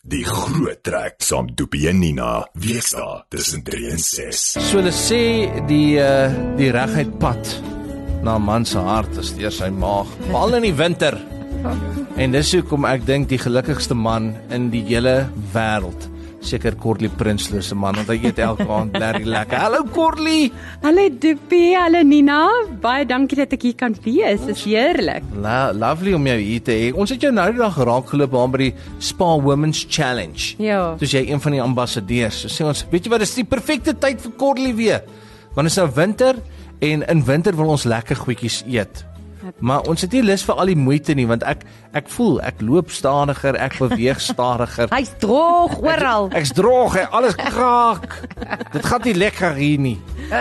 Die groot trek saam Doopie en Nina, weekdae tussen 3 en 6. So hulle sê die reguit pad na 'n man se hart is deur sy maag, veral in die winter. En dis hoekom ek dink die gelukkigste man in die hele wêreld, seker Corley Prinsloo se man, want hy eet elke aand lekker. Hallo Corley. Hallo Doopie, hallo Nina. Baie dankie dat ek hier kan wees. Dit is heerlik. Lovely om jou hier te hê. Ons het jou nou die dag raakgeloop aan by die Spa Women's Challenge. Ja. Soos jy een van die ambassadeurs. So sê ons, weet jy wat, dis die perfekte tyd vir Corley weer. Want dit is nou winter en in winter wil ons lekker goedjies eet. Maar ons het nie lus vir al die moeite nie, want ek voel, ek loop stadiger, ek beweeg stadiger. Hy's droog oral. Ek's droog, alles kraak. Dit gaan nie lekker hier nie.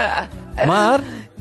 Maar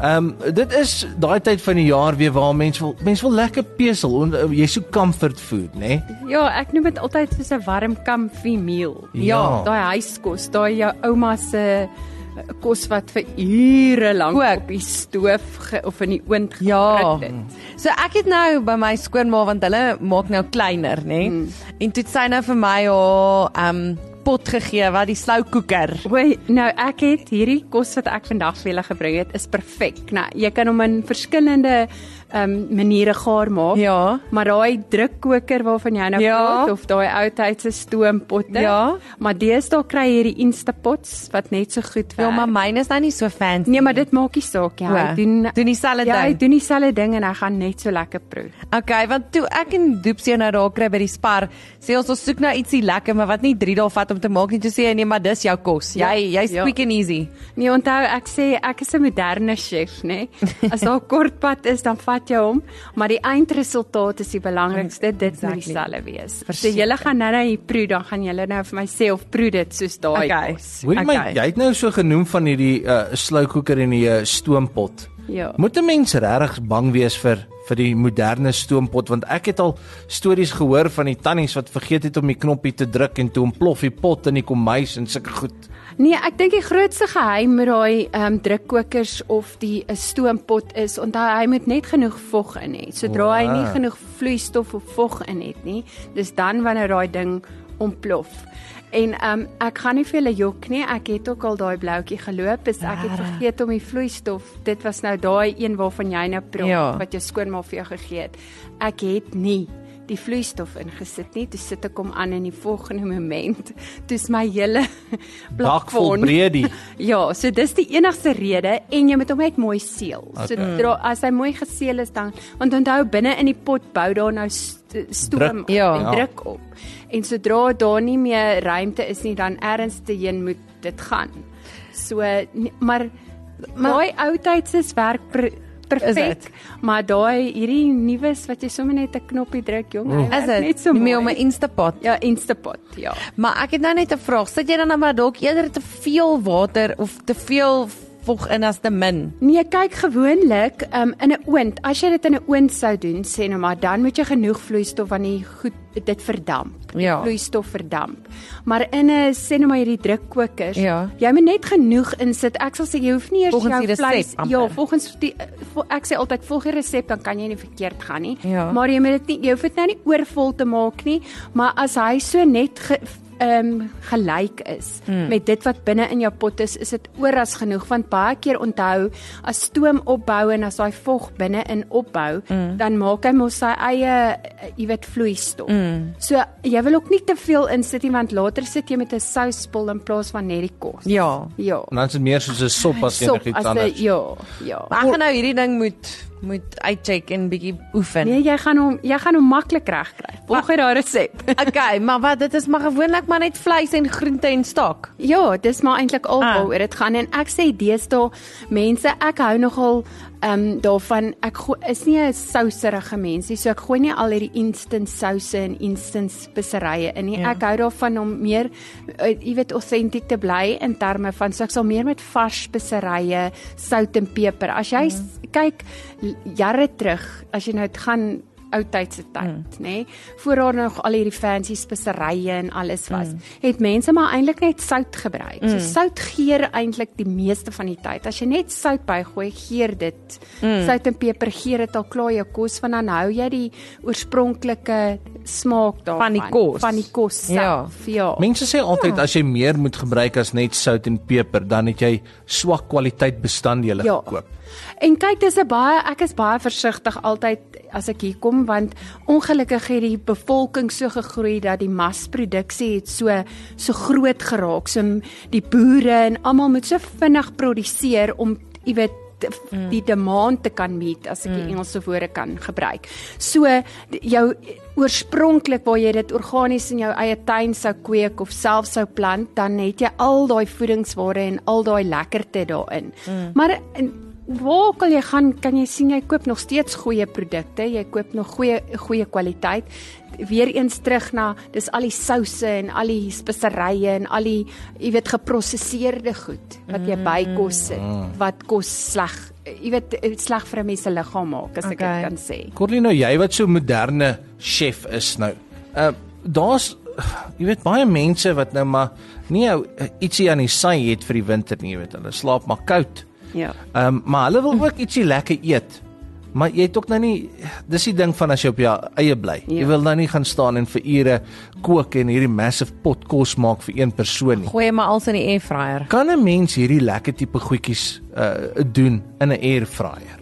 dit is daai tyd van die jaar weer waar mens wil lekker pesel. Jy soek comfort food, né? Ja, ek noem dit altyd soos 'n warm comfy meal. Ja. Daai huiskos, daai jou ouma se kos wat vir ure lank op die stoof of in die oond gebring het. So ek het nou by my skoonma, want hulle maak nou kleiner, né? En toe het sy nou vir my haar pot gegee, wat die slow cooker. Nou ek het hierdie kos wat ek vandag vir julle gebring het, is perfek. Nou, jy kan hom in verskillende maniere gaar maak. Ja. Maar daai drukkoker waarvan jy nou praat, of daai oudheidse stoompotte. Maar deesdae kry jy hierdie Instapots wat net so goed werk. Ja, maar myne is nou nie so fancy. Nee, maar dit maak nie saak nie. Hy doen dieselfde ding. Ja, hy doen dieselfde ding en hy gaan net so lekker proe. Okay, want toe ek en Doopsie nou daar kry by die Spar, sê ons soek nou ietsie lekker, maar wat nie 3 dae vat om te maak nie. Toe sê hy, nee, maar dis jou kos. Jy's quick and easy. Nee, onthou, ek sê ek is 'n moderne chef, né? As daar 'n kort pad is, dan vat jy hom, maar die eindresultaat is die belangrikste. Dit moet dieselfde wees. So julle gaan nou hier proe, dan gaan julle nou vir my sê of proe dit soos daai kos. Hoorie my, jy het nou so genoem van hierdie slow cooker en die stoompot. Ja. Moet 'n mens regtig bang wees vir die moderne stoompot, want ek het al stories gehoor van die tannies wat vergeet het om die knoppie te druk en toe ontplof die pot in die kombuis en sulke goed. Nee, ek dink die grootste geheim met daai drukkokers of die stoompot is, onthou hy moet net genoeg vog in hê. Sodra hy nie genoeg vloeistof of vog in het nie, dis dan wanneer daai ding ontplof. En ek gaan nie vir julle jok nie, ek het ook al daai blouetjie geloop, ek het vergeet om die vloeistof, dit was nou daai een waarvan jy nou praat, wat jou skoonma vir jou gegee het. Ek het nie die vloeistof ingesit nie, toe sit ek hom aan in die volgende moment, toe is my hele bak vol breedie. Ja, so dis die enigste rede, en jy moet hom net mooi seël. So as hy mooi geseël is dan, want onthou binne in die pot bou daar nou stoom en druk op. En sodra daar nie meer ruimte is nie, dan ergens te heen moet dit gaan. So, maar daai oudheidses werk perfek, maar daai hierdie nuus wat jy sommer net 'n knoppie druk, jong, is dit net so mooi om 'n Instapot. Ja, Instapot, ja. Maar ek het nou net 'n vraag. Sit jy dan maar dalk eerder te veel water of te veel vog in as te min? Nee, kyk gewoonlik in 'n oond. As jy dit in 'n oond sou doen, sê nou maar, dan moet jy genoeg vloeistof want die goed dit verdamp. Ja. Vloeistof verdamp. Maar in 'n sê nou maar hierdie drukkokers, ja, jy moet net genoeg insit. Ek sal sê jy hoef nie eers volgens jou vleis, ja, volgens die ek sê altyd volg die resep, dan kan jy nie verkeerd gaan nie. Ja. Maar jy moet dit nie, jy hoef dit nou nie oorvol te maak nie, maar as hy so net gelyk is met dit wat binne in jou pot is dit oor as genoeg, want baie keer onthou, as stoom opbou en as daai vog binne in opbou, dan maak hy mos sy eie, jy weet, vloeistof. So, jy wil ook nie te veel insit nie, want later sit jy met 'n souspul in plaas van net die kos. Ja. En dan is dit meer soos 'n sop as enigiets anders. Ja. Maar ek gaan nou hierdie ding moet uitcheck en bietjie oefen. Nee, jy gaan hom maklik regkry. Volg jy daai resep. Okay, maar wat, dit is maar gewoonlik maar net vleis en groente en stok. Ja, dis maar eintlik al waaroor dit gaan, en ek sê deesdae mense, ek hou nogal daarvan, ek is nie 'n souserige mens nie, so ek gooi nie al hierdie instant souse en instant speserye in nie. Ek hou daarvan om meer, jy weet, autentiek te bly in terme van, so ek sal meer met vars speserye, sout en peper. As jy kyk jare terug, as jy nou gaan ou tydse tyd, nê? Voor daar nog al hierdie fancy speserye en alles was, het mense maar eintlik net sout gebruik. So sout geur eintlik die meeste van die tyd. As jy net sout bygooi, geur dit. Sout en peper geur dit al klaar jou kos, want dan hou jy die oorspronklike smaak daarvan. Van die kos self, ja. Mense sê altyd as jy meer moet gebruik as net sout en peper, dan het jy swak kwaliteit bestanddele gekoop. En kyk, ek is baie versigtig altyd as ek hier kom, want ongelukkig het die bevolking so gegroei dat die masproduksie het so groot geraak. So die boere en almal moet so vinnig produseer om, jy weet, die demand te kan meet, as ek die Engelse woorde kan gebruik. So, jou oorspronklik waar jy dit organies in jou eie tuin sou kweek of self sou plant, dan het jy al daai voedingswaarde en al daai lekkerte daarin. Maar waar kan jy gaan, kan jy sien, jy koop nog steeds goeie produkte, jy koop nog goeie kwaliteit. Weereens terug na, dis al die souse en al die speserye en al die, jy weet, geprosesseerde goed, wat jy bykos sit, wat kos sleg, jy weet, sleg vir 'n mens se liggaam maak, as ek dit kan sê. Corlie, nou jy wat so moderne chef is nou, daar's, jy weet, baie mense wat nou maar nie ietsie aan die sy het vir die winter nie, jy weet, hulle slaap maar koud. Ja. Maar hulle wil ook ietsie lekker eet. Maar jy het ook nou nie, dis die ding van as jy op jou eie bly. Ja. Jy wil nou nie gaan staan en vir ure kook en hierdie massive pot kos maak vir een persoon nie. Gooi maar alles in die airfryer. Kan 'n mens hierdie lekker tipe goedjies doen in 'n airfryer?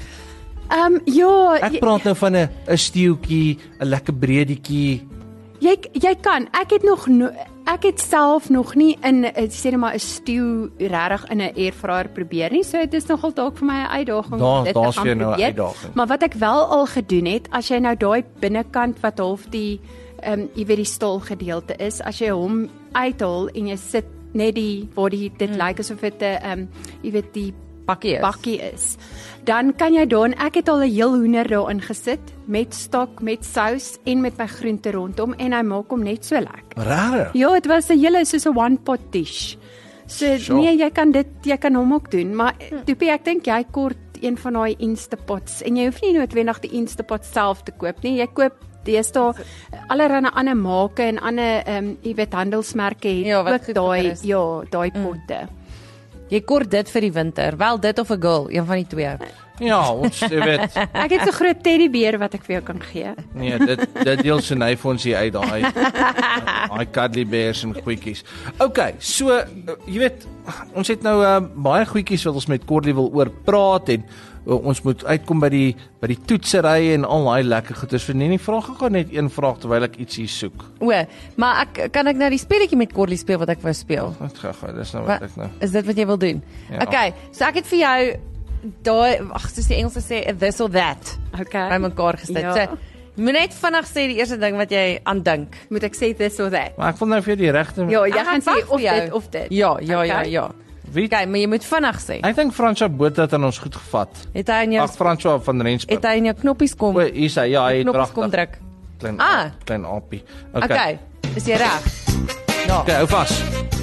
Ja. Ek praat nou van 'n steeltjie, 'n lekker breedetjie. Jy kan. Ek het self nog nie in sê net maar 'n stew regtig in 'n airfryer probeer nie. So dit is nogal dalk vir my 'n uitdaging om dit te gaan probeer. Nou 'n uitdaging. Maar wat ek wel al gedoen het, as jy nou daai binnekant wat half die jy weet die stol gedeelte is, as jy hom uithaal en jy sit net waar dit lyk asof dit jy weet die bakkie is. Dan kan jy dan, ek het al 'n heel hoender daarin gesit met stok, met sous en met my groente rondom en hy maak hom net so lekker. Rarig. Ja, dit was 'n hele soos 'n one pot dish. So sure. Nee, jy kan hom ook doen, maar Toepie, ek dink jy kort een van daai Instapots en jy hoef nie noodwendig die Instapot self te koop nie. Jy koop deesdae allerlei ander make en ander jy weet handelsmerke het ook daai potte. Jy kort dit vir die winter, wel dit of 'n girl, een van die twee. Ja, ons weet. Ek het 'n groot teddybeer wat ek vir jou kan gee. Nee, dit deel sy ny vir ons hier uit daai cuddly bears en goedjies. Okay, so jy weet, ons het nou baie goedjies wat ons met Corlie wil oor praat en ons moet uitkom by die toetsery en al daai lekker goeders. Vir nie vraag ek gou net een vraag terwyl ek iets hier soek. Maar kan ek nou die speletjie met Corlie speel wat ek wou speel? Wat gaan, dis nou wat ek nou. Is dit wat jy wil doen? Ja. Okay, so ek het vir jou daai, soos die Engelse sê, this or that. Okay. By mekaar gesit. Ja. So, moet net vinnig sê die eerste ding wat jy aandink. Moet ek sê this or that? Maar ek wil nou vir die regte. Ja, jy gaan sê of dit. Ja. Wie? Okay, maar jy moet vinnig sê. Ek dink Franswa Botha het aan ons goed gevat. Het hy in jou Franswa van Rensburg. Het hy in jou knoppies kom? Hier sê ja, hy het knoppies kom druk. Klein appie. Okay, is jy reg? Ja. Okay, hou vas.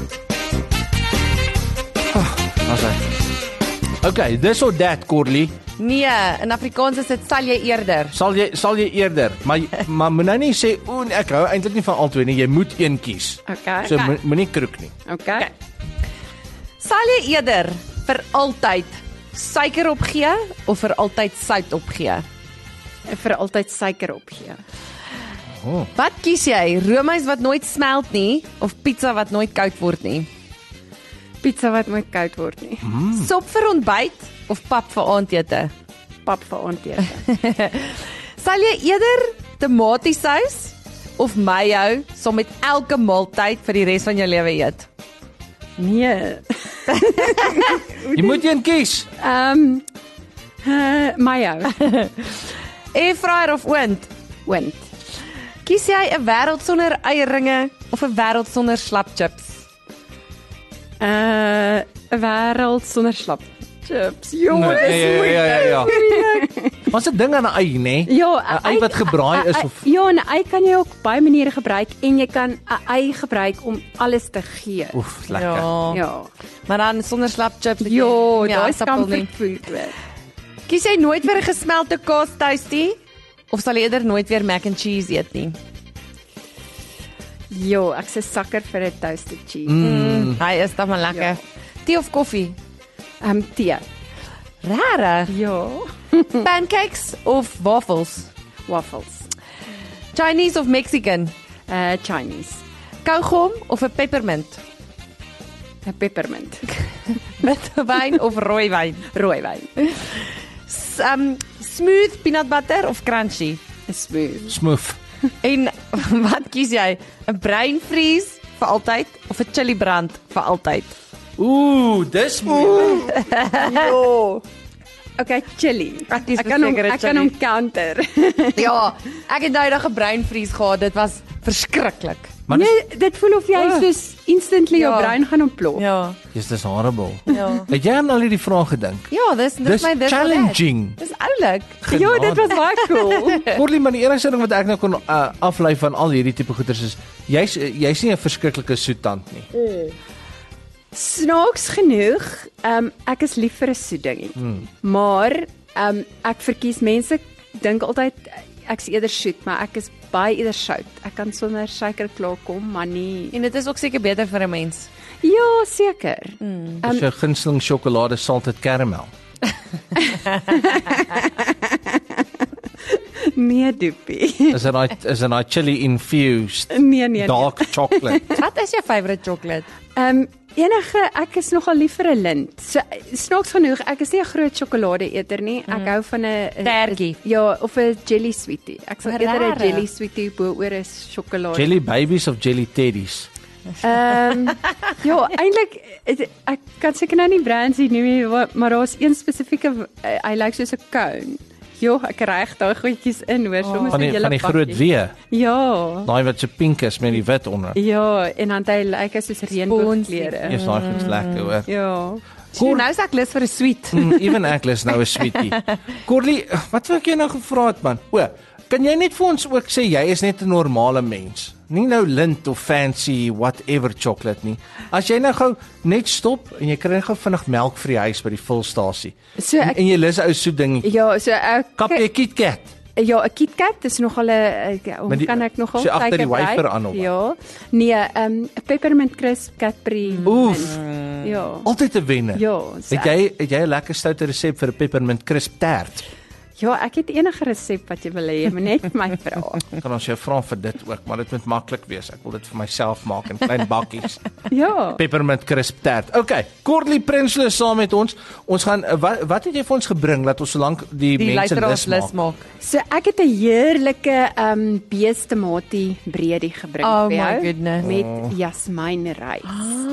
Okay, this or that, Corlie. Nee, in Afrikaans is dit sal jy eerder. Sal jy eerder, maar moet nou nie sê ek hou eintlik nie van albei nie, jy moet een kies. Okay. So moenie kroek nie. Okay. Sal jy eerder vir altyd suiker opgee of vir altyd sout opgee? Vir altyd suiker opgee. Oh. Wat kies jy? Roomys wat nooit smelt nie of pizza wat nooit koud word nie? Pizza wat nooit koud word nie. Sop vir ontbyt of pap vir aandete? Pap vir aandete. Sal jy eerder tomatiesous of mayo saam met elke maaltyd vir die res van jou lewe eet? Nee. Jy moet een kies. Mayo. Airfryer of oond? Oond. Kies jy 'n wêreld sonder eierringe of 'n wêreld sonder slapchips? 'n wêreld sonder slapchips. Nee, ja. Wat 'n ding aan 'n ei, nê? Ja, 'n ei wat gebraai is of ja, 'n ei kan jy op baie maniere gebruik en jy kan 'n ei gebruik om alles te gee. Oef, lekker. Ja. Maar dan sonder slapchips. Ja, daai is comfort food. Kies jy nooit vir 'n gesmelte kaas toastie Of sal jy eerder nooit weer mac and cheese eet nie? Jo, ek's 'n sakker vir 'n toasted cheese. Hy is dan maar lekker. Tee of koffie? Tee. Rarig. Ja. Pancakes of waffles? Waffles. Chinese of Mexican? Chinese. Kaugom of 'n peppermint? 'n Peppermint. Witte wyn of rooi wyn? Rooiwyn. Smooth peanut butter of crunchy? Smooth. En wat kies jy? 'n breinvries vir altyd of 'n chili brand vir altyd? Ooh, dis moeilik. Jo. Okay, chili. Ek kies Ek kan hom chili. counter. Ja, ek het nou eendag 'n breinvries gehad. Dit was verskriklik. Maar Nee, dit voel of jy soos instantly jou Ja. brein gaan ontplof. Ja. dis horrible. Ja. Het jy aan al hierdie vrae gedink? Ja, dis Dis my challenging. Dis oulik. Ja, dit was baie cool. Kortly, maar die enigste ding wat ek nou kon aflei van al hierdie tipe goeders is jy's nie 'n verskriklike soetant nie. Snaaks genoeg, ek is lief vir 'n soet dingetjie. Maar ek verkies mense dink altyd ek's eerder soet, maar ek is baie eerder sout. Ek kan sonder suiker klaarkom, maar nie. En dit is ook seker beter vir 'n mens. Ja, seker. Dis jou gunsteling sjokolade salted caramel. Nee, doopie. Is dit daai chili infused Nee. dark chocolate? Wat is jou favourite chocolate? Ek is nogal lief vir 'n lint. So snaaks genoeg, ek is nie 'n groot sjokoladeeter nie. Ek hou van 'n Tertjie. Ja, of 'n jelly sweetie. Ek sal eerder 'n Rarig. jelly sweetie bo oor 'n sjokolade. Jelly babies of jelly teddies? Ja, eintlik ek kan seker nou nie brands hier noem nie, maar daar's een spesifieke hy lyk soos 'n cone. Jo, ek reg daai goedjies in, hoor, soms Van die groot W. Ja. Daai wat so pink is met die wit onder. Ja, en dan hy lyk hy soos reënboogkleure. Eers daai goed lekker hoor. Ja. Cool. Nou is ek lus vir 'n sweet. Even ek lus nou 'n sweetie. Corley, wat wou ek jou nou gevra het man? Kan jy net vir ons ook sê jy is net 'n normale mens? Nie nou lint of fancy whatever chocolate nie. As jy nou gou net stop en jy kry gou vinnig melk vir die huis by die vulstasie. So ek En jy lus 'n ou soet dingetjie. ja, so ek Kap jy 'n KitKat? Ja, 'n KitKat is nogal 'n hoe die- kan ek nogal so agter die suiker wafer by? aan of wat? Ja. Nee, 'n peppermint crisp Cadbury. Oef. Ja. Altyd 'n wenner. Ja, so Het jy 'n lekker stoute resep vir 'n peppermint crisp tert? Ja, ek het enige resep wat jy wil hê, jy moet net vir my vra. Kan ons jou vra vir dit ook, maar dit moet maklik wees. Ek wil dit vir myself maak in klein bakkies. Ja. Peppermint crisp tert. Okay, Corley Prinsloo saam met ons. Ons gaan wat het jy vir ons gebring dat ons solank die mense luisteraars lus maak? So ek het 'n heerlike beestematie breedie gebring Oh vir jou my goodness. met jasmynrys.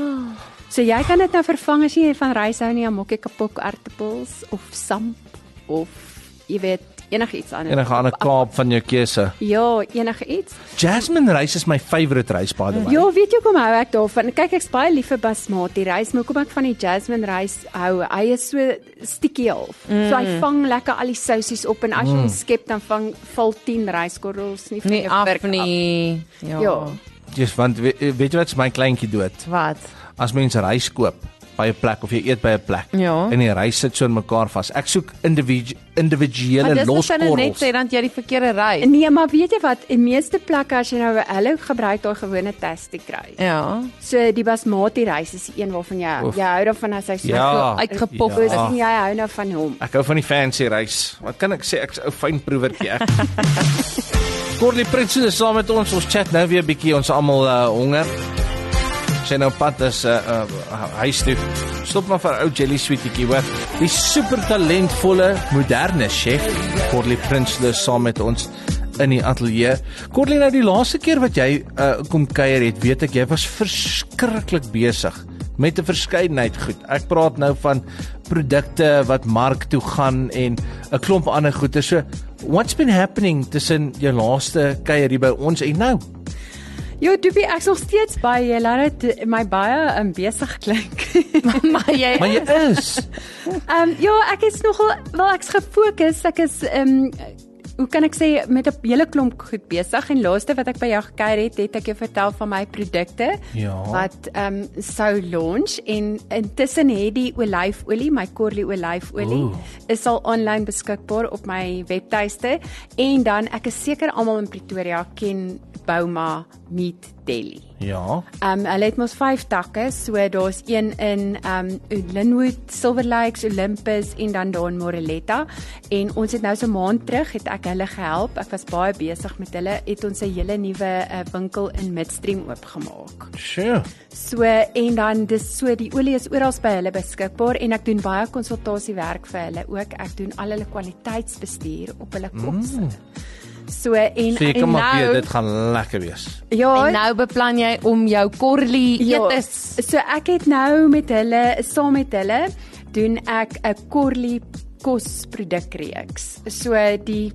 So jy kan dit nou vervang as jy van rys hou nie, dan maak jy kapok aartappels of samp of jy weet enigiets anders. Enige ander kaap van jou keuse. Ja, enige iets. Jasmine rys is my favourite rys by the way. Ja, weet jy hoekom hou ek daarvan? Kyk, ek's baie lief vir basmati rys, maar hoekom ek van die jasmine rys hou? Hy is so stikkie half. So hy vang lekker al die sousies op en as jy hom skep dan val 10 ryskorrels nie van Nie jou af vurk nie. Ja. Dis want weet jy wat's my kleintjie dood? Wat? As mense rys koop by 'n plek of jy eet by 'n plek Ja. en die rys sit so in mekaar vas. Ek soek individuele Maar dis wat hulle net loskorrels. sê dan jy die verkeerde ry. Nee, maar weet jy wat? In meeste plekke as jy nou hulle gebruik daai gewone tasty kry. Ja. So die basmati rys is die een waarvan jy hou daarvan as hy so Ja. Uitgepop is is. en jy hou nou van hom. Ek hou van die fancy rys. Wat kan ek sê? Ek's 'n ou fyn proewertjie ek. Corley Prinsloo is saam met ons. Ons chat nou weer 'n bietjie. Ons almal honger. Sy nou pad is huis toe. Stop maar vir 'n ou jelly sweetietjie, hoor. Die super talentvolle moderne chef Corley Prinsloo saam met ons in die ateljee. Corley, nou die laaste keer wat jy kom kuier het, weet ek jy was verskriklik besig met 'n verskeidenheid goed. Ek praat nou van produkte wat mark toe gaan en 'n klomp ander goeie. So, what's been happening tussen jou laaste kuier hier by ons en nou? Jo, Doopie, ek's nog steeds by jy laat dit my baie besig klink. Maar jy Maar jy is. Ja, ek is nogal wel ek's gefokus. Ek is hoe kan ek sê, met 'n hele klomp goed besig en laaste wat ek by jou gekuier het ek jou vertel van my produkte wat sou launch en intussen het die olyfolie, my Corley olyfolie is al online beskikbaar op my webtuiste en dan ek is seker almal in Pretoria ken Bauma Meat Deli. Ja. Hulle het mos 5 takke, so daar's een in Linwood, Silver Lakes, Olympus en dan daar in Moreletta. En ons het nou so 'n maand terug het ek hulle gehelp. Ek was baie besig met hulle. Het ons 'n hele nuwe winkel in Midstream oopgemaak. Sure. So en dan dis so die olie is oral by hulle beskikbaar en ek doen baie konsultasiewerk vir hulle ook. Ek doen al hulle kwaliteitsbestuur op hulle kosse. So en jy kan maar nou, weet dit gaan lekker wees. Ja, En nou beplan jy om jou Corley etes. So ek het nou met hulle, saam met hulle, doen ek 'n Corley kosprodukreeks. So die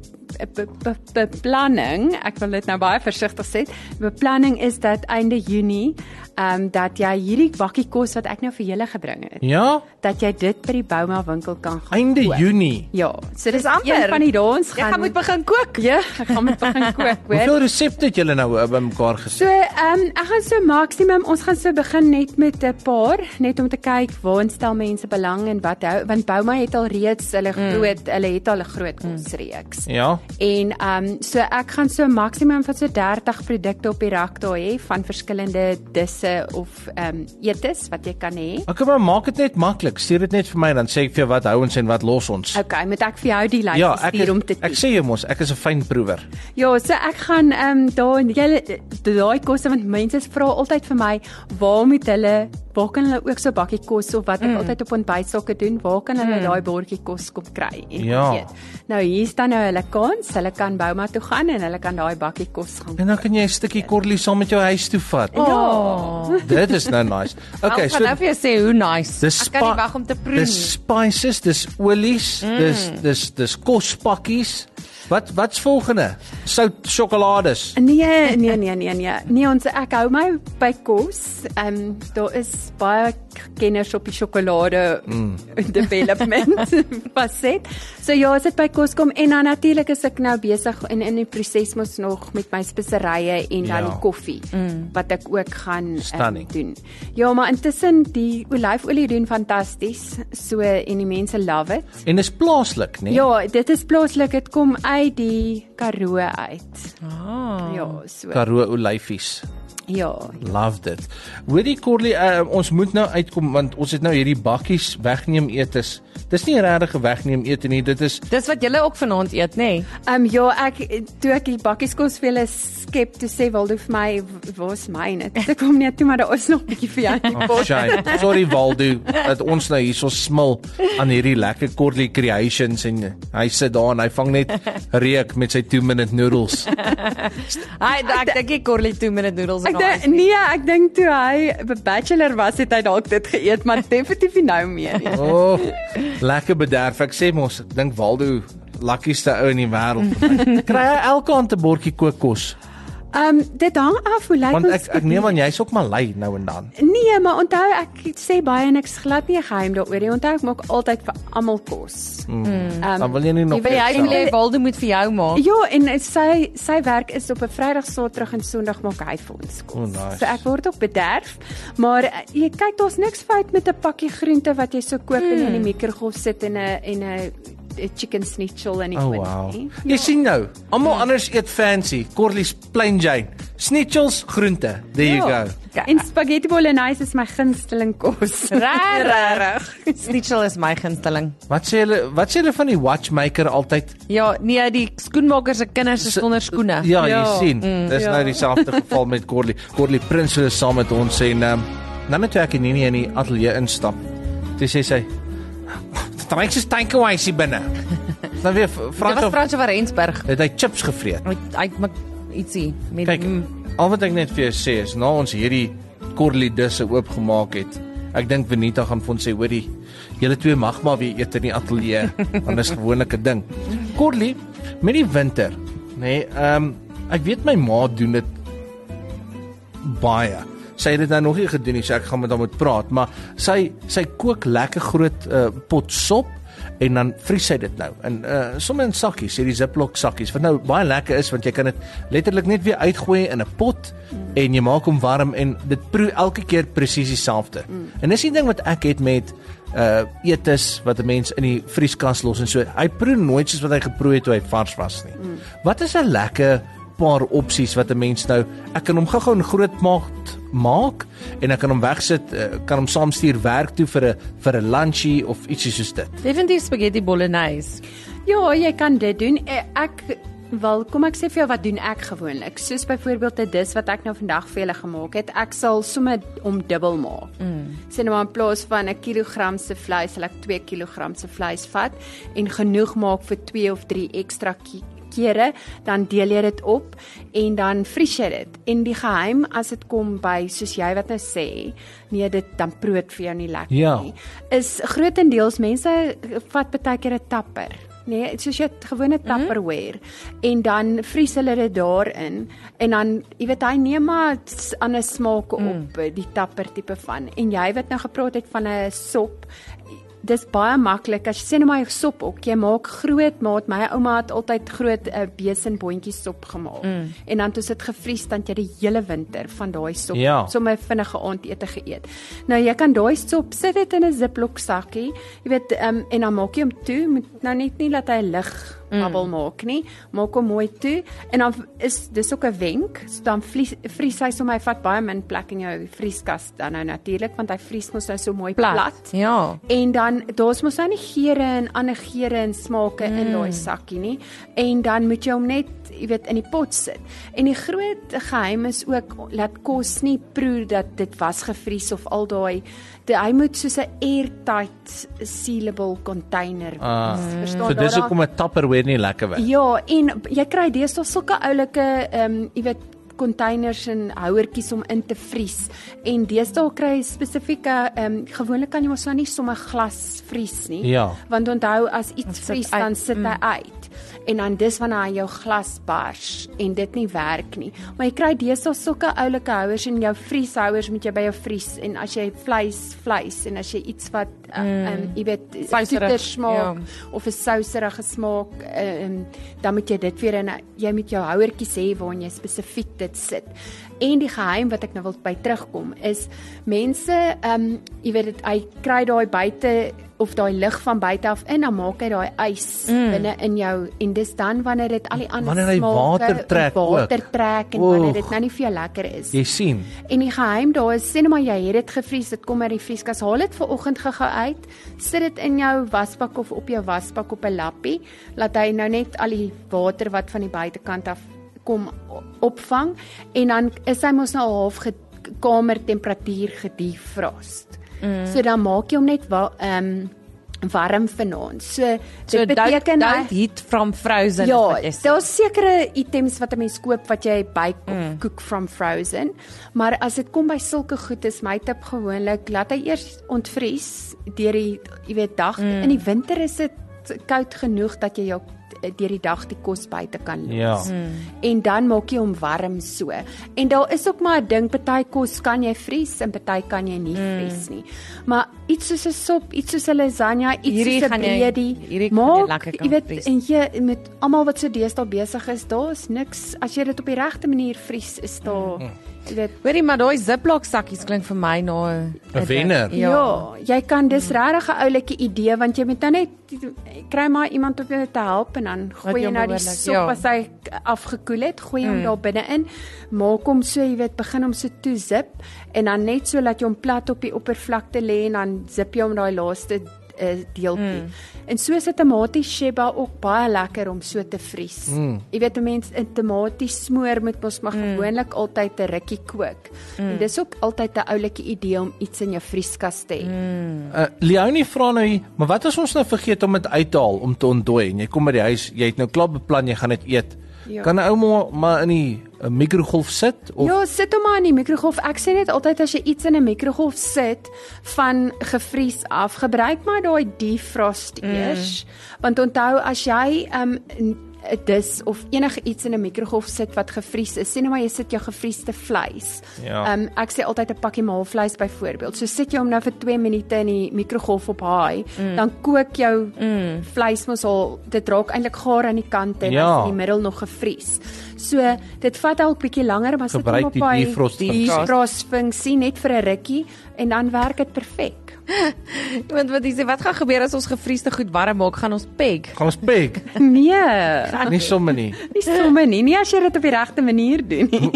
beplanning, ek wil dit nou baie versigtig sê, beplanning is dat einde Junie, dat jy hierdie bakkie kos wat ek nou vir julle gebring het, Ja? dat jy dit by die Bauma winkel kan gaan Einde koop. Junie. Ja, so dis amper. een van die dae ons Jy gaan moet begin kook. Ja, ek gaan moet begin kook, hoor. Hoeveel resepte het julle nou bymekaar gesit? So, ek gaan so maksimum, ons gaan so begin net met 'n paar, net om te kyk waar stel mense belang en wat hou, want Bauma het al reeds hulle het al 'n groot kosreeks. Ja. En so ek gaan so maksimum van so 30 produkte op die rak daar hê van verskillende disse of etes wat jy kan hê. Okay, maar maak dit net maklik. Stuur dit net vir my dan sê ek vir jou wat hou ons en wat los ons. Okay, moet ek vir jou die lys Ja, stuur om te ek sê jy mos, ek is 'n fyn proewer. Ja, so ek gaan daar daai kosse want mense vra altyd vir my waar kan hulle ook so bakkie kos of wat ek altyd op ontbytsakke doen, waar kan hulle daai bordjie kos kom kry en Ja. eet. Nou hier staan nou hulle kans, hulle kan Bauma toe gaan en hulle kan daai bakkie kos gaan. En dan kan jy 'n stukkie Corley saam met jou huis toe vat. Oh. Dit is nou nice. Okay, Ek gaan nou vir jou sê hoe nice. dis Ek kan nie wag om te proe nie. Dis spices, dis olies, dis kospakkies. Wat's volgende? Sout sjokolades. Nee, ek hou my by kos. Daar is baie kenners op die sjokolade development faset. So ja, as dit by kos kom en dan natuurlik is ek nou besig in die proses mos nog met my speserye en dan die koffie wat ek ook gaan doen. Ja, maar intussen die olyfolie doen fantasties. So en die mense love it. En dis plaaslik, né? Ja, dit is plaaslik. Dit kom uit die Karoo uit. Ja, so. Karoo olyfies. Ja. Loved it. Hoorie Corley, ons moet nou uitkom want ons het nou hierdie bakkies wegneem etes. Dis nie regtig 'n wegneem ete nie, dit is Dis wat julle ook vanaand eet, nê? Ja, toe ek die bakkies kos vir hulle skep, toe sê Waldo vir my, waar's myne? Ek kom net toe maar daar is nog 'n bietjie vir jou in die pot. shame. Sorry Waldo, dat ons nou hierso smil aan hierdie lekker Corley creations en hy sit daar en hy vang net reuk met sy 2-minute noodles. Ek dink ek Corley 2-minute noodles en Ek dink toe hy 'n bachelor was, het hy dalk dit geëet, maar definitief nie nou meer nie. Oh, lekker bederf. Ek sê mos, ek dink Waldo luckieste ou in die wêreld. Kry hy elke aand 'n bordjie kookkos? Dit hang af hoe lyk Want ons. ek neem aan jy's ook maar lui nou en dan. Nee, maar onthou ek sê baie en ek's glad nie 'n geheim daaroor nie. Onthou ek maak altyd vir almal kos. Dan wil jy nie nog Jy wil hy sê Waldo moet vir jou maak. Ja, en sy werk is op 'n Vrydag, Saterdag en Sondag maak hy vir ons kos. Oh, nice. So ek word ook bederf, maar jy kyk daar's niks fout met 'n pakkie groente wat jy so koop en in die mikrogolf sit en 'n chicken schnitzel in die Oh oond, wow. nie? Jy sien nou, almal anders eet fancy. Corley's plain Jane. Schnitzel's groente. There you go. En spaghetti bolognese is my gunsteling kos. Regtig. Schnitzel is my gunsteling. Wat sê julle van die watchmaker altyd? Ja, nee, die skoenmaker se kinders is sonder skoene. Ja, jy sien. Dis nou dieselfde geval met Corley. Corley Prins is saam met ons en dan toe ek nie in die ateljee instap. Toe sê sy, "Trek se takeaways hier binne." Dan weer Dit was Frans Fransjo van Rensburg. het hy chips gevreet. Hy maak ietsie met Kyk, al wat ek net vir jou sê is, na ons hierdie Corley disse oopgemaak het, ek dink Venita gaan vir ons sê, hoorie, julle twee mag maar weer eet in die ateljee, want dis gewoonlik 'n ding. Corley, met die winter, nee, ek weet my ma doen dit baie. Sy het dit nou nog nie gedoen nie, so ek gaan met haar moet praat, maar sy kook lekker groot pot sop en dan vries hy dit nou. En sommer in sakkies, hierdie Ziploc sakkies, wat nou baie lekker is want jy kan dit letterlik net weer uitgooi in 'n pot en jy maak hom warm en dit proe elke keer presies dieselfde. En dis die ding wat ek het met etes wat 'n mens in die vrieskas los en so. Hy proe nooit soos wat hy geproe het toe hy vars was nie. Wat is 'n lekker paar opsies wat 'n mens nou, ek kan hom gou-gou in grootmaat maak en ek kan hom wegsit, kan hom saamstuur werk toe vir 'n lunchie of ietsie soos dit. Definitief spaghetti bolognese. Ja, jy kan dit doen. Kom ek sê vir jou wat doen ek gewoonlik. Soos byvoorbeeld 'n dis wat ek nou vandag vir julle gemaak het. Ek sal sommer om dubbel maak. Sê nou maar in plaas van 'n kilogram se vleis, sal ek 2 kilogram se vleis vat en genoeg maak vir 2 of 3 ekstra kere, dan deel jy dit op en dan vries jy dit. En die geheim as dit kom by soos jy wat nou sê, nee dit dan proot vir jou nie lekker nie. Is grootendeels mense vat baie keer 'n tapper. Nee, soos jy gewone Tupperware en dan vries hulle dit daarin en dan, jy weet, hy neem maar ander smake op, die tapper tipe van. En jy wat nou gepraat het van 'n sop, dis baie maklik. As jy sê nou maar jou sop ook, jy maak groot maat. My ouma het altyd groot besenboontjies sop gemaak. En dan het dit gevries, dan jy die hele winter van daai sop sommer vinnige aandete geëet. Nou jy kan daai sop sit dit in 'n Ziploc sakkie, jy weet, en dan maak jy hom toe, moet nou net nie laat hy lig babbel maak nie. Maak hom mooi toe en dan is dis ook 'n wenk, so dan vries hy sommer, hy vat baie min plek in jou vrieskas dan nou natuurlik, want hy vries mos nou so mooi plat. Ja. En dan daar's mos nou nie geure en ander geure en smake in daai sakkie nie. En dan moet jy hom net, jy weet, in die pot sit. En die groot geheim is ook laat kos nie proe dat dit was gevries of al daai. Hy moet soos 'n airtight sealable container wees. Verstaan? So dis hoekom 'n Tupperware nie lekker werk. Ja, en jy kry deesdae sulke oulike jy weet containers en houertjies om in te vries. En deesdae kry jy spesifieke gewoonlik kan jy mos nou nie sommer glas vries nie. Ja. Want onthou as iets vries dan sit hy uit. En dan dis wanneer hy jou glas bars en dit nie werk nie. Maar jy kry deesdae sulke oulike houers en jou vrieshouers moet jy by jou vries en as jy vleis en as jy iets wat jy weet soeter smaak of 'n souserige smaak dan moet jy dit weer in jy moet jou houertjies hê waarin jy spesifiek dit sit. En die geheim wat ek nou wil by terugkom is mense jy weet dit hy kry daai buite of daai lig van buite af in dan maak hy daai ys binne in jou en dis dan wanneer dit al die ander smake water trek en wanneer dit nou nie vir jou lekker is. Jy sien. En die geheim daar is sê net maar jy het dit gevries, dit kom uit die vrieskas, haal dit vanoggend gou uit, sit dit in jou wasbak of op jou wasbak op 'n lappie, laat hy nou net al die water wat van die buitekant af kom opvang en dan is hy mos nou half kamertemperatuur gedefrost. So dan maak jy hom net warm vanaand. So dit beteken don't heat from frozen. Ja, daar's sekere items wat 'n mens koop wat jy bake of cook from frozen, maar as dit kom by sulke goed is my tip gewoonlik laat hy eers ontvries deur die jy weet dag. In die winter is dit koud genoeg dat jy jou deur die dag die kos buite kan los. Ja. En dan maak jy hom warm so. En daar is ook maar 'n ding, party kos kan jy vries en party kan jy nie vries nie. Maar iets soos 'n sop, iets soos 'n lasagne, iets soos 'n breadie, maak, jy weet, en jy met almal wat so deesdae besig is, daar's niks as jy dit op die regte manier vries is daar. Jy weet, hoorie, maar daai Ziploc sakkies klink vir my na 'n wenner. Ja, jy kan dis regtig 'n oulike idee want jy moet nou net kry maar iemand om jou te help en dan gooi jy nou die sop as hy afgekoel het, gooi hom daar binne in, maak hom so, jy weet, begin hom so toe zip en dan net so laat jy hom plat op die oppervlakte lê en dan zip jy hom daai laaste deeltjie. En so is 'n tamatie sheba ook baie lekker om so te vries. Jy weet 'n mens 'n tamatie smoor moet mos maar gewoonlik altyd 'n rukkie kook. En dis ook altyd 'n oulike idee om iets in jou vrieskas te hê. Leonie vra nou hier, maar wat as ons nou vergeet om dit uit te haal om te ontdooi en jy kom by die huis, jy het nou klaar beplan jy gaan dit eet. Ja. Kan 'n ou maar in die mikrogolf sit of ja, sit hom maar in die mikrogolf. Ek sê net altyd as jy iets in 'n mikrogolf sit van gevries af, gebruik maar daai defrost eers. Want onthou as jy 'n dis of enige iets in 'n mikrogolf sit wat gevries is. Sê nou maar jy sit jou gevriesde vleis. Ja. Ek sê altyd 'n pakkie maalvleis byvoorbeeld. So sit jy hom nou vir 2 minute in die mikrogolf op high, dan kook jou vleis mos al, dit raak eintlik gaar aan die kante en Ja. dan is in die middel nog gevries. So dit vat dalk bietjie langer, maar sit hom Gebruik op die daai defrost funksie net vir 'n rukkie en dan werk dit perfek. Want wat jy sê, wat gaan gebeur as ons gevriesde goed warm maak? Gaan ons peg? Gaan ons peg? Nee, Nie sommer nie. nie sommer nie as jy dit op die regte manier doen nie.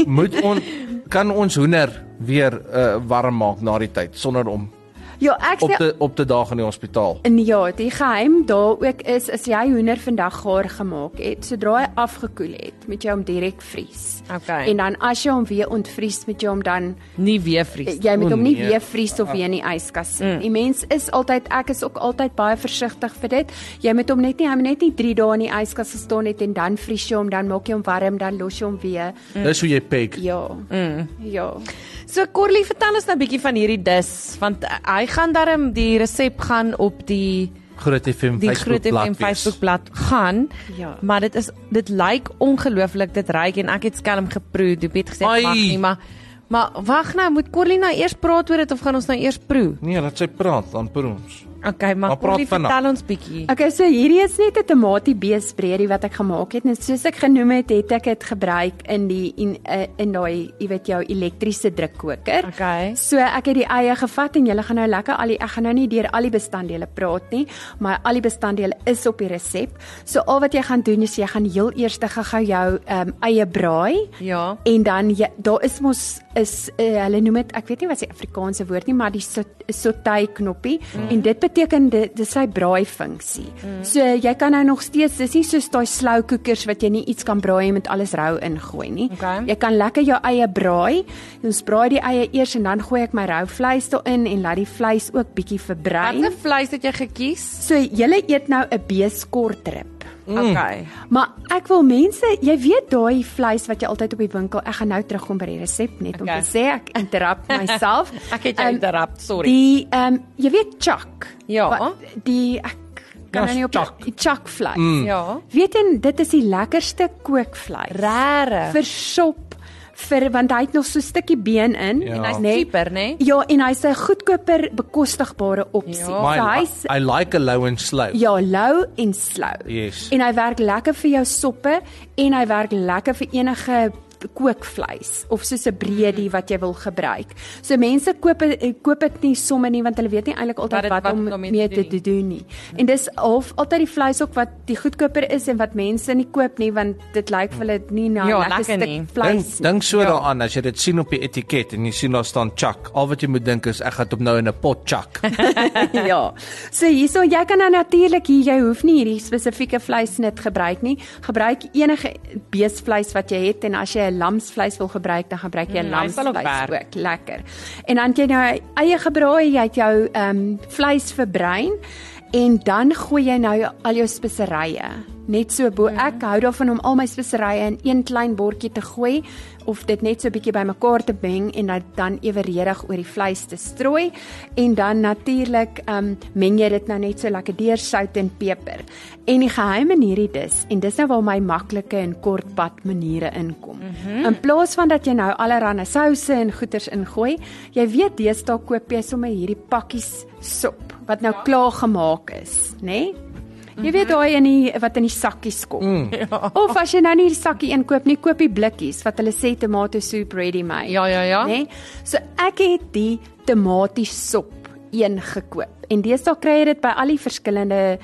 Kan ons hoender weer warm maak na die tyd sonder om Ja, ek sê op te daag in die hospitaal? ja, die geheim daar ook is as jy hoender vandag gaar gemaak het, sodra hy afgekoel het, moet jy hom direk vries. Okay. En dan as jy hom weer ontvries, moet jy hom dan Nie weer vries. jy moet hom nie nee. weer vries of weer in die yskas sit. Die mens is altyd, ek is ook altyd baie versigtig vir dit. Jy moet hom net nie, hy moet net nie 3 dae in die yskas gestaan het en dan vries jy hom, dan maak jy hom warm, dan los jy hom weer. Dis hoe jy peg. Ja. Ja. So Corlie, vertel ons nou 'n bietjie van hierdie dis, want hy gaan darm die resep gaan op die Groot FM Groot FM Facebookblad gaan. Ja. Maar dit lyk ongelooflik, dit ruik en ek het skelm geproe. Doopie het gesê Ai. mag nie, maar wag nou, moet Corlie nou eers praat oor dit of gaan ons nou eers proe? Nee, laat sy praat, dan proe ons. Okay, maar Maar praat Corlie, vinnig. vertel ons bietjie. Okay, so hierdie is net 'n tamatie beesbreedie wat ek gemaak het. Net soos ek genoem het, het ek dit gebruik in daai, jy weet, jou elektriese drukkoker. Okay. So ek het die eie gevat en julle gaan nou lekker ek gaan nou nie deur al die bestanddele praat nie, maar al die bestanddele is op die resep. So al wat jy gaan doen is jy gaan heel eers gou jou eie braai. Ja. En dan daar is mos hulle noem dit, ek weet nie wat die Afrikaanse woord nie, maar die sauté knoppie en dit beteken dit is sy braai funksie. So jy kan nou nog steeds, dis nie soos daai slow cookers wat jy nie iets kan braai en met alles rou ingooi nie. Okay. Jy kan lekker jou eie braai. Ons braai die eie eers en dan gooi ek my rou vleis daarin en laat die vleis ook bietjie verbruin. Watse vleis het jy gekies? So julle eet nou 'n beeskortrib. Okay. Maar ek wil mense, jy weet daai vleis wat jy altyd op die winkel, ek gaan nou terugkom by die resep net om Okay. te sê ek interrupt myself. Ek het jou interrupt, sorry. Die jy weet chuck. Ja. Die ek kan nou nie op chuck. die chuck vleis. Ja. Weet jy, dit is die lekkerste kookvleis. Rare. Vir sop want hy het nog so 'n stukkie been in Ja. en Hy's nê? cheaper, né? Ja, en hy's 'n goedkoper bekostigbare opsie. Ja. Maar So hy's I like a low and slow. ja, lou en slou. Yes. En hy werk lekker vir jou soppe en hy werk lekker vir enige kookvleis of soos 'n breedie wat jy wil gebruik. So mense koop dit nie sommer nie want hulle weet nie eintlik altyd wat om mee te doen nie. En dis altyd die vleis ook wat die goedkoper is en wat mense nie koop nie want dit lyk vir hulle nie na 'n Ja, lekker lekker nie. stuk vleis nie. Dink so daaraan as jy dit sien op die etiket en jy sien daar staan chuck. Al wat jy moet dink is ek gaan dit nou in 'n pot chuck. Ja. So hierso jy kan nou natuurlik jy hoef nie hierdie spesifieke vleisnit gebruik nie. Gebruik enige beesvleis wat jy het en as jy 'n lamsvleis wil gebruik, dan gebruik jy hy sal ook lamsvleis werk. ook. Lekker. En dan het jy nou eie gebraai, jy het jou vleis verbruin en dan gooi jy nou al jou speserye. Net so bo ek hou daarvan om al my speserye in een klein bordjie te gooi of dit net so 'n bietjie bymekaar te meng en dan eweredig oor die vleis te strooi en dan natuurlik meng jy dit nou net so lekker deur sout en peper. En die geheim in hierdie en dis nou waar my maklike en kortpad maniere inkom. In plaas van dat jy nou allerlei souse en goeters ingooi, jy weet deesdae koop jy sommer hierdie pakkies sop wat nou klaar gemaak is, né? Nee? Jy weet daai wat in die sakkies kom. Of as jy nou nie die sakkie inkoop nie, koop die blikkies wat hulle sê tomato soup ready made. Ja. Nee? So ek het die tomatiesop gekoop. En deesdae kry jy dit by al die verskillende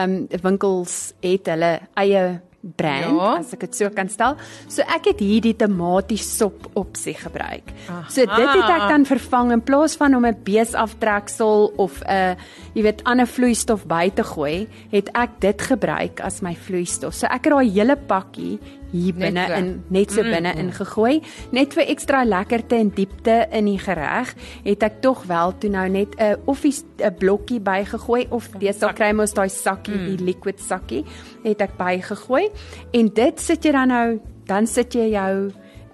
winkels het hulle eie brand, as ek dit so kan stel. So ek het hierdie tomatiesop opsie gebruik. So dit het ek dan vervang in plaas van om 'n beesaftreksel of 'n ander vloeistof by te gooi, het ek dit gebruik as my vloeistof. So ek het daai hele pakkie hier binne net so binne ingegooi, net vir ekstra lekkerte en diepte in die gereg, het ek tog wel toe nou net 'n blokkie bygegooi of deesdae kry ons daai sakkie, die liquid sakkie, het ek bygegooi en dit sit jy dan sit jy jou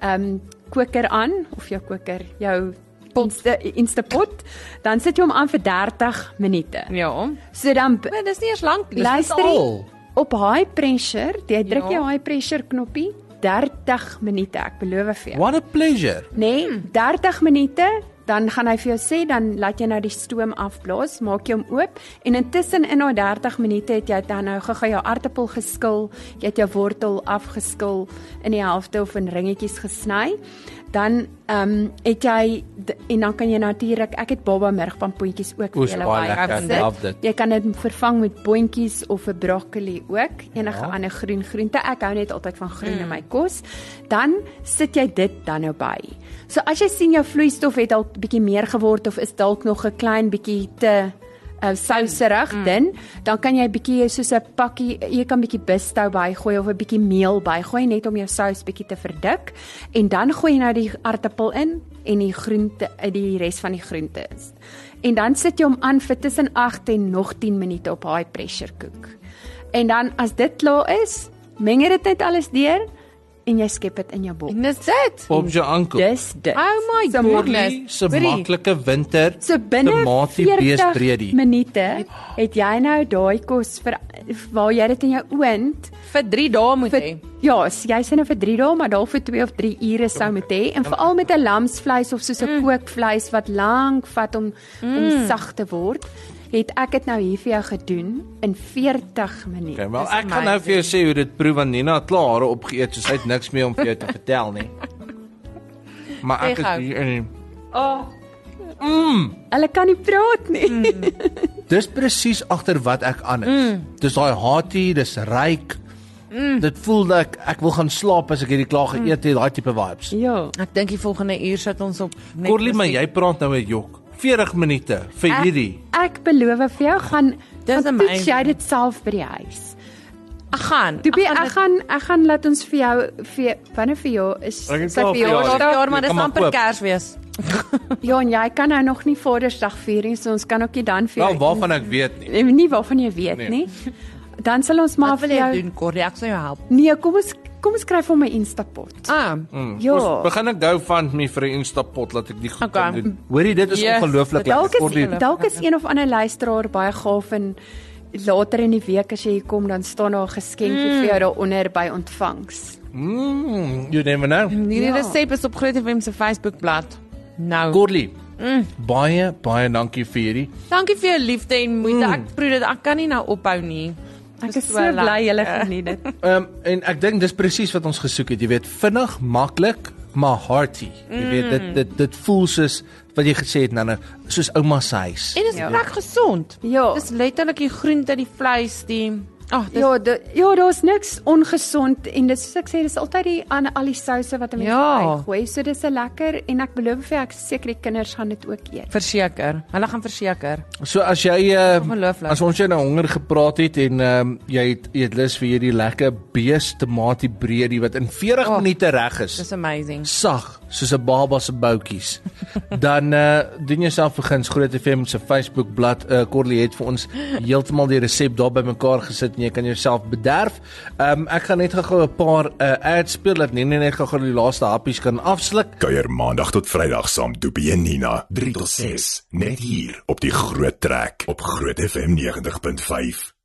koker aan of jou Instapot, dan sit jy hom aan vir 30 minute. Ja. So dan Maar dis nie eers lank nie. luister op high pressure, jy druk Ja. jou high pressure knoppie 30 minute, ek beloof vir jou. What a pleasure. Nee, 30 minute, dan gaan hy vir jou sê, dan laat jy nou die stoom afblaas, maak jy hom oop en intussen in daai 30 minute het jy dan nou gou jou aartappel geskil, jy het jou wortel afgeskil in die helfte of in ringetjies gesny. Dan het jy en dan kan jy natuurlik, ek het baba murgpampoentjies ook Oes, vir julle baie baie lekker, gesit. love dit. Jy kan dit vervang met boontjies of 'n broccoli ook, enige ander groen groente. Ek hou net altyd van groen in my kos. Dan sit jy dit dan nou by. So as jy sien jou vloeistof het dalk bietjie meer geword of is dalk nog 'n klein bietjie te souserig dan kan jy bietjie soos 'n pakkie, jy kan bietjie bistou bygooi of 'n bietjie meel bygooi net om jou sous bietjie te verdik en dan gooi jy nou die aartappel in en die groente, die res van die groente is. En dan sit jy hom aan vir tussen 8 en nog 10 minute op high pressure kook. En dan as dit klaar is, meng jy dit net alles deur en jy skep dit in jou bol. En dis dit. Op jou ankel. Dis dit. Oh my So goodness. So maklike winter. So binne tamatie 40 beesbreedie. minute het jy nou daai kos vir waar jy dit in jou oond Vir 3 dae moet vir jy. ja, jy sê nou vir 3 dae, maar dalk vir 2 of 3 ure sou moet hê en veral met 'n lamsvleis of soos 'n kookvleis wat lank vat om sag te word, het ek dit nou hier vir jou gedoen in 40 minute. Okay, wel Dis ek gaan nou vir jou sê hoe dit proe want Nina het klaar hare opgeëet, so sy het niks meer om vir jou te vertel nie. Maar ek is Gou. hier in. Hulle kan nie praat nie. Dis presies agter wat ek aan is. Dis daai hearty, dis ryk. Dit voel like ek wil gaan slaap as ek hierdie klaar geëet het, daai tipe vibes. Ja. Ek dink die volgende uur sit ons op net Corlie, maar musiek. jy praat nou 'n jok. 40 minute vir hierdie. Ek beloof vir jou gaan Dis gaan toets amazing. jy dit self by die huis. Ek gaan. Toepie, ek gaan laat ons vir jou wanneer vir jou is Ek het sy al verjaarsdag. verjaardag. Ja, maar Jy dis kan maar amper koop. Kersfees. Ja, en jy kan nou nog nie Vadersdag vier nie, so ons kan ook nie dan vir Wel jou waarvan ek weet nie. nie waarvan jy weet Nee. nie. Dan sal ons maar Wat wil vir jy jou doen, Corlie? Ek sal jou help. Nee, kom ons skryf vir my Instapot. Ah, Ja. Ons begin 'n GoFundMe vir 'n Instapot laat ek die goed Okay. kan doen. Hoorie, dit is Yes, ongelooflik. Dalk Corlie. is dalk is een of ander luisteraar baie gaaf en later in die week as jy hier kom dan staan daar 'n geskenkie vir jou daaronder by ontvangs. You never know. hierdie Ja. resep is op Groot FM se Facebookblad. Nou. Corlie, baie dankie vir hierdie. Dankie vir jou liefde en moeite. Ek proe dit. Ek kan nie nou ophou nie. Ek Dis is so lekker. bly julle geniet dit. En ek dink dis presies wat ons gesoek het. Jy weet, vinnig, maklik, maar hearty. Jy weet dit voel soos wat jy gesê het nou soos ouma se huis. En dit is lekker gesond. Ja. Dis letterlik die groente, die vleis, die dis Ja, daar's niks ongesond en dis soos ek sê, dis altyd die al die souse wat 'n mens Ja. bygooi. So dis 'n lekker en ek beloof vir jou, ek is seker die kinders gaan dit ook eet. verseker. Hulle gaan verseker. So as jy Ongelooflik. as ons jou nou honger gepraat het en jy het lus vir hierdie lekker bees tamatie breedie wat in 40 minute reg is. Dis amazing. Sag soos 'n baba se boutjies. Dan doen jouself vergins Groot FM se Facebook bladsy. Corlie het vir ons heeltemal die resep daar bymekaar gesit en jy kan jouself bederf. Ek gaan net gou 'n paar ads speel dat net gou die laaste happies kan afsluk. Kuier maandag tot Vrydag saam Doopie en Nina 3 tot 6 net hier op die Groot Trek op Groot FM 90.5.